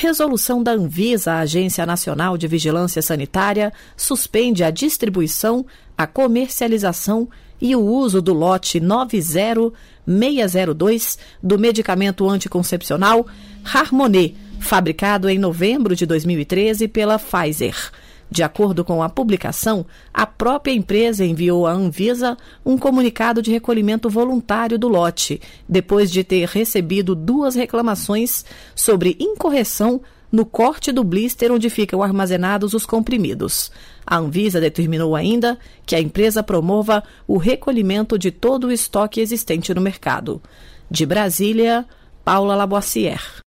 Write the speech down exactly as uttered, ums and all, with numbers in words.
Resolução da Anvisa, a Agência Nacional de Vigilância Sanitária, suspende a distribuição, a comercialização e o uso do lote nove zero seis zero dois do medicamento anticoncepcional Harmonie, fabricado em novembro de dois mil e treze pela Pfizer. De acordo com a publicação, a própria empresa enviou à Anvisa um comunicado de recolhimento voluntário do lote, depois de ter recebido duas reclamações sobre incorreção no corte do blister onde ficam armazenados os comprimidos. A Anvisa determinou ainda que a empresa promova o recolhimento de todo o estoque existente no mercado. De Brasília, Paula Laboissière.